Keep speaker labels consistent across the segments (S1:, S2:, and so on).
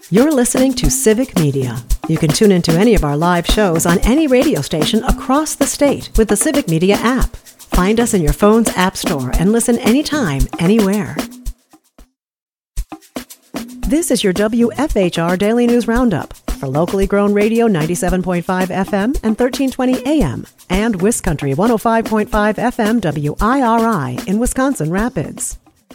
S1: You're listening to Civic Media. You can tune into any of our live shows on any radio station across the state with the Civic Media app. Find us in your phone's app store and listen anytime, anywhere. This is your WFHR Daily News Roundup for locally grown radio 97.5 FM and 1320 AM and WisCountry 105.5 FM WIRI in Wisconsin Rapids.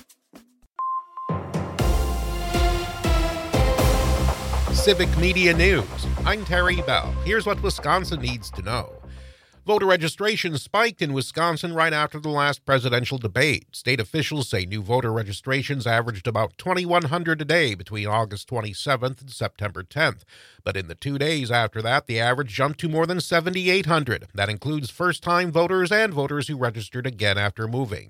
S2: Civic Media News. I'm Terry Bell. Here's what Wisconsin needs to know. Voter registration spiked in Wisconsin right after the last presidential debate. State officials say new voter registrations averaged about 2,100 a day between August 27th and September 10th. But in the 2 days after that, the average jumped to more than 7,800. That includes first-time voters and voters who registered again after moving.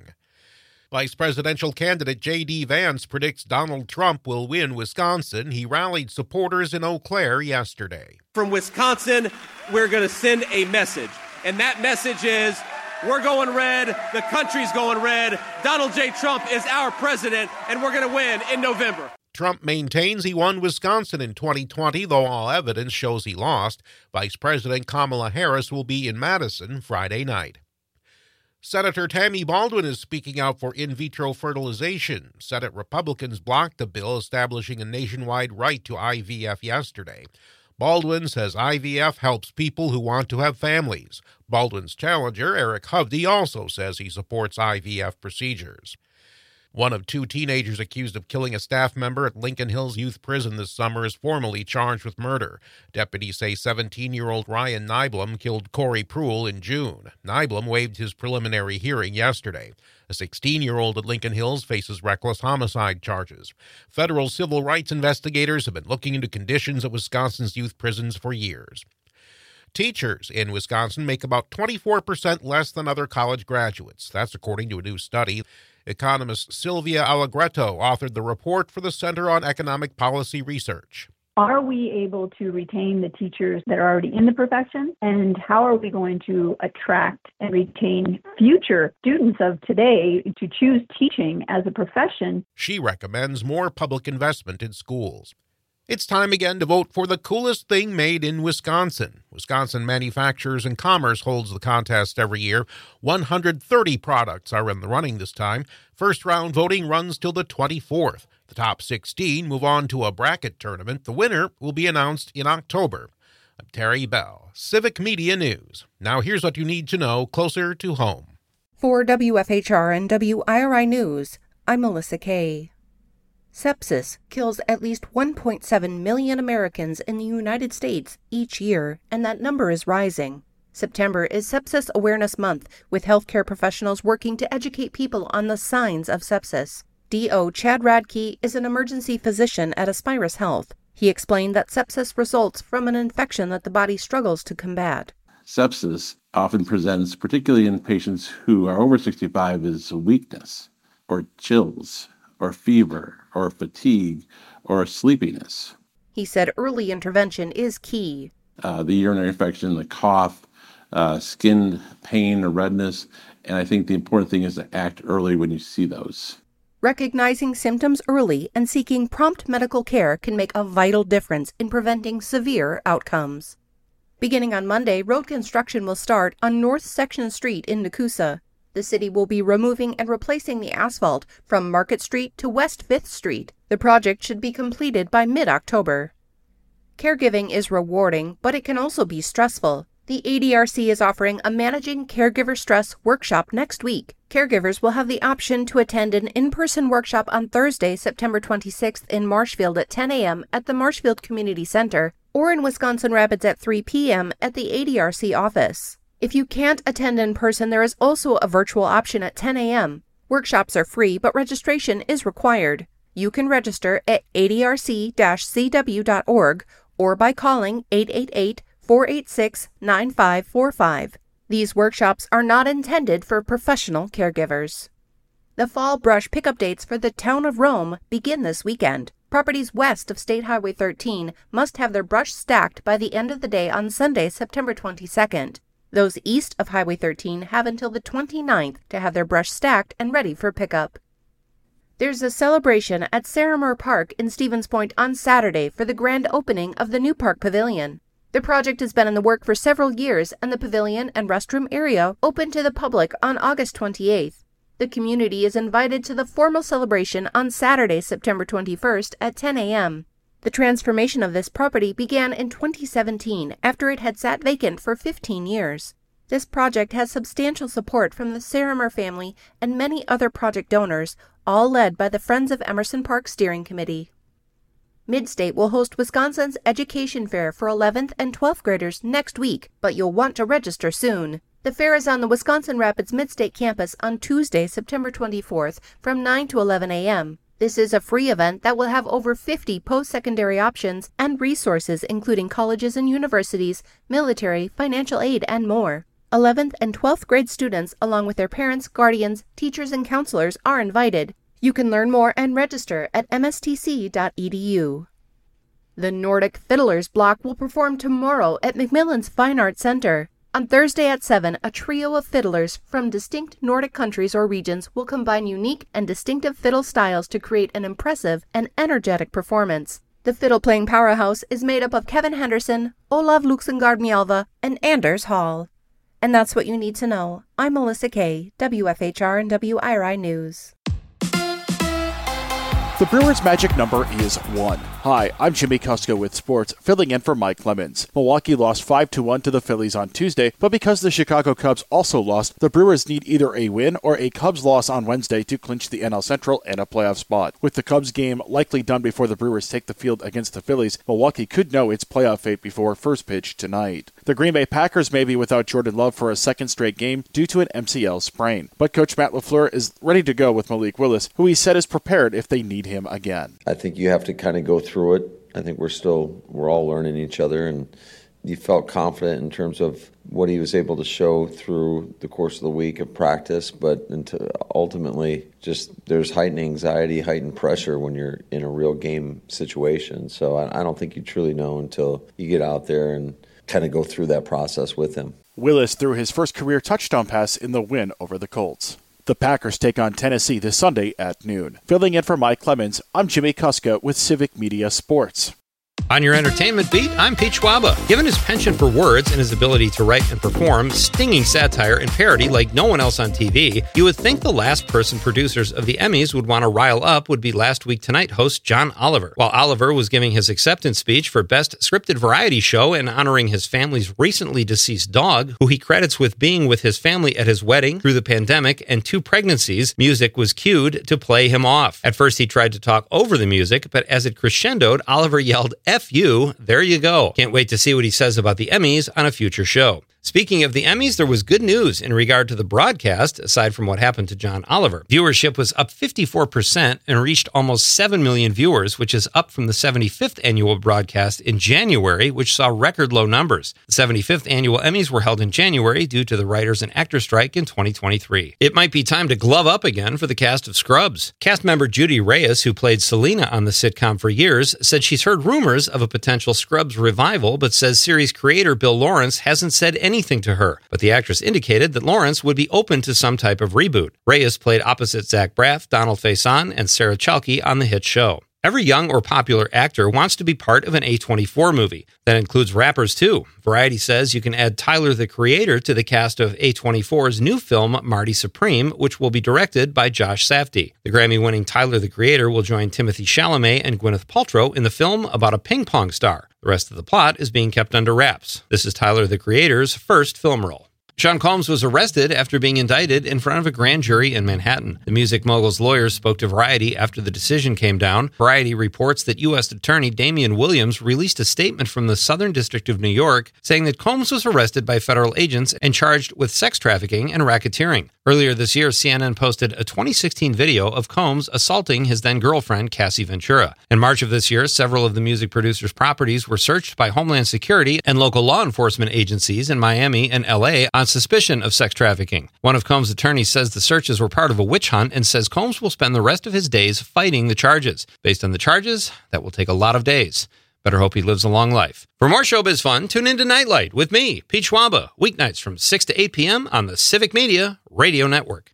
S2: Vice presidential candidate J.D. Vance predicts Donald Trump will win Wisconsin. He rallied supporters in Eau Claire yesterday.
S3: From Wisconsin, we're going to send a message. And that message is, we're going red, the country's going red, Donald J. Trump is our president, and we're going to win in November.
S2: Trump maintains he won Wisconsin in 2020, though all evidence shows he lost. Vice President Kamala Harris will be in Madison Friday night. Senator Tammy Baldwin is speaking out for in vitro fertilization. Senate Republicans blocked the bill establishing a nationwide right to IVF yesterday. Baldwin says IVF helps people who want to have families. Baldwin's challenger, Eric Hovde, also says he supports IVF procedures. One of two teenagers accused of killing a staff member at Lincoln Hills Youth Prison this summer is formally charged with murder. Deputies say 17-year-old Ryan Nyblum killed Corey Pruill in June. Nyblum waived his preliminary hearing yesterday. A 16-year-old at Lincoln Hills faces reckless homicide charges. Federal civil rights investigators have been looking into conditions at Wisconsin's youth prisons for years. Teachers in Wisconsin make about 24% less than other college graduates. That's according to a new study. Economist Sylvia Allegretto authored the report for the Center on Economic Policy Research.
S4: Are we able to retain the teachers that are already in the profession? And how are we going to attract and retain future students of today to choose teaching as a profession?
S2: She recommends more public investment in schools. It's time again to vote for the coolest thing made in Wisconsin. Wisconsin Manufacturers and Commerce holds the contest every year. 130 products are in the running this time. First round voting runs till the 24th. The top 16 move on to a bracket tournament. The winner will be announced in October. I'm Terry Bell, Civic Media News. Now here's what you need to know closer to home.
S5: For WFHR and WIRI News, I'm Melissa Kay. Sepsis kills at least 1.7 million Americans in the United States each year, and that number is rising. September is Sepsis Awareness Month, with healthcare professionals working to educate people on the signs of sepsis. D.O. Chad Radke is an emergency physician at Aspirus Health. He explained that sepsis results from an infection that the body struggles to combat.
S6: Sepsis often presents, particularly in patients who are over 65, as weakness or chills or fever or fatigue or sleepiness.
S5: He said early intervention is key.
S6: The urinary infection, the cough, skin pain or redness, and I think the important thing is to act early when you see those.
S5: Recognizing symptoms early and seeking prompt medical care can make a vital difference in preventing severe outcomes. Beginning on Monday, road construction will start on North Section Street in Nakusa. The city will be removing and replacing the asphalt from Market Street to West 5th Street. The project should be completed by mid-October. Caregiving is rewarding, but it can also be stressful. The ADRC is offering a Managing Caregiver Stress workshop next week. Caregivers will have the option to attend an in-person workshop on Thursday, September 26th in Marshfield at 10 a.m. at the Marshfield Community Center, or in Wisconsin Rapids at 3 p.m. at the ADRC office. If you can't attend in person, there is also a virtual option at 10 a.m. Workshops are free, but registration is required. You can register at adrc-cw.org or by calling 888-486-9545. These workshops are not intended for professional caregivers. The fall brush pickup dates for the town of Rome begin this weekend. Properties west of State Highway 13 must have their brush stacked by the end of the day on Sunday, September 22nd. Those east of Highway 13 have until the 29th to have their brush stacked and ready for pickup. There's a celebration at Saramore Park in Stevens Point on Saturday for the grand opening of the new park pavilion. The project has been in the work for several years, and the pavilion and restroom area opened to the public on August 28th. The community is invited to the formal celebration on Saturday, September 21st at 10 a.m. The transformation of this property began in 2017 after it had sat vacant for 15 years. This project has substantial support from the Saramore family and many other project donors, all led by the Friends of Emerson Park Steering Committee. Midstate will host Wisconsin's Education Fair for 11th and 12th graders next week, but you'll want to register soon. The fair is on the Wisconsin Rapids Midstate campus on Tuesday, September 24th from 9 to 11 a.m. This is a free event that will have over 50 post-secondary options and resources including colleges and universities, military, financial aid, and more. 11th and 12th grade students, along with their parents, guardians, teachers, and counselors, are invited. You can learn more and register at mstc.edu. The Nordic Fiddlers Block will perform tomorrow at McMillan's Fine Arts Center. On Thursday at 7, a trio of fiddlers from distinct Nordic countries or regions will combine unique and distinctive fiddle styles to create an impressive and energetic performance. The fiddle-playing powerhouse is made up of Kevin Henderson, Olav Luxengard-Mjalva, and Anders Hall. And that's what you need to know. I'm Melissa Kay, WFHR and WIRI News.
S7: The Brewers' magic number is 1. Hi, I'm Jimmy Kusko with sports, filling in for Mike Clemens. Milwaukee lost 5-1 to the Phillies on Tuesday, but because the Chicago Cubs also lost, the Brewers need either a win or a Cubs loss on Wednesday to clinch the NL Central and a playoff spot. With the Cubs game likely done before the Brewers take the field against the Phillies, Milwaukee could know its playoff fate before first pitch tonight. The Green Bay Packers may be without Jordan Love for a second straight game due to an MCL sprain, but Coach Matt LaFleur is ready to go with Malik Willis, who he said is prepared if they need him again.
S8: I think you have to kind of go through it. I think we're all learning each other, and you felt confident in terms of what he was able to show through the course of the week of practice, but ultimately just there's heightened anxiety, heightened pressure when you're in a real game situation. So I don't think you truly know until you get out there and kind of go through that process with him.
S7: Willis threw his first career touchdown pass in the win over the Colts. The Packers take on Tennessee this Sunday at noon. Filling in for Mike Clemens, I'm Jimmy Kuska with Civic Media Sports.
S9: On your entertainment beat, I'm Pete Schwaba. Given his penchant for words and his ability to write and perform stinging satire and parody like no one else on TV, you would think the last person producers of the Emmys would want to rile up would be Last Week Tonight host John Oliver. While Oliver was giving his acceptance speech for Best Scripted Variety Show and honoring his family's recently deceased dog, who he credits with being with his family at his wedding through the pandemic and 2 pregnancies, music was cued to play him off. At first he tried to talk over the music, but as it crescendoed, Oliver yelled, "F you, there you go." Can't wait to see what he says about the Emmys on a future show. Speaking of the Emmys, there was good news in regard to the broadcast, aside from what happened to John Oliver. Viewership was up 54% and reached almost 7 million viewers, which is up from the 75th annual broadcast in January, which saw record low numbers. The 75th annual Emmys were held in January due to the writers' and actors' strike in 2023. It might be time to glove up again for the cast of Scrubs. Cast member Judy Reyes, who played Selena on the sitcom for years, said she's heard rumors of a potential Scrubs revival, but says series creator Bill Lawrence hasn't said anything to her, but the actress indicated that Lawrence would be open to some type of reboot. Reyes played opposite Zach Braff, Donald Faison, and Sarah Chalke on the hit show. Every young or popular actor wants to be part of an A24 movie. That includes rappers, too. Variety says you can add Tyler, the Creator, to the cast of A24's new film, Marty Supreme, which will be directed by Josh Safdie. The Grammy-winning Tyler, the Creator, will join Timothée Chalamet and Gwyneth Paltrow in the film about a ping pong star. The rest of the plot is being kept under wraps. This is Tyler, the Creator's first film role. Sean Combs was arrested after being indicted in front of a grand jury in Manhattan. The music mogul's lawyers spoke to Variety after the decision came down. Variety reports that U.S. Attorney Damian Williams released a statement from the Southern District of New York saying that Combs was arrested by federal agents and charged with sex trafficking and racketeering. Earlier this year, CNN posted a 2016 video of Combs assaulting his then-girlfriend, Cassie Ventura. In March of this year, several of the music producer's properties were searched by Homeland Security and local law enforcement agencies in Miami and L.A. on suspicion of sex trafficking. One of Combs' attorneys says the searches were part of a witch hunt and says Combs will spend the rest of his days fighting the charges. Based on the charges, that will take a lot of days. Better hope he lives a long life. For more showbiz fun, tune into Nightlight with me, Pete Schwaba, weeknights from 6 to 8 p.m. on the Civic Media Radio Network.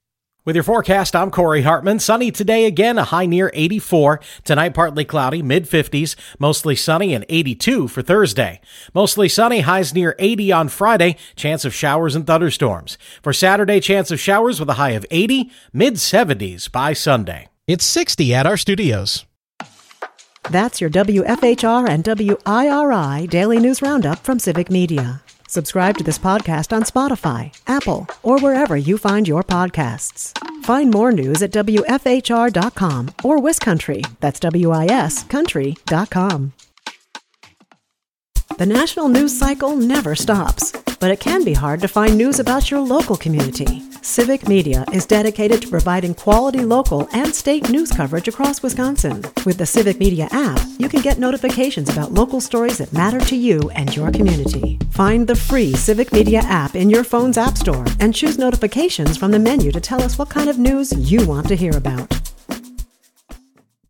S10: With your forecast, I'm Corey Hartman. Sunny today again, a high near 84. Tonight, partly cloudy, mid-50s. Mostly sunny and 82 for Thursday. Mostly sunny, highs near 80 on Friday. Chance of showers and thunderstorms. For Saturday, chance of showers with a high of 80, mid-70s by Sunday.
S11: It's 60 at our studios.
S1: That's your WFHR and WIRI Daily News Roundup from Civic Media. Subscribe to this podcast on Spotify, Apple, or wherever you find your podcasts. Find more news at WFHR.com or WisCountry, that's WIS Country.com. The national news cycle never stops, but it can be hard to find news about your local community. Civic Media is dedicated to providing quality local and state news coverage across Wisconsin. With the Civic Media app, you can get notifications about local stories that matter to you and your community. Find the free Civic Media app in your phone's app store and choose notifications from the menu to tell us what kind of news you want to hear about.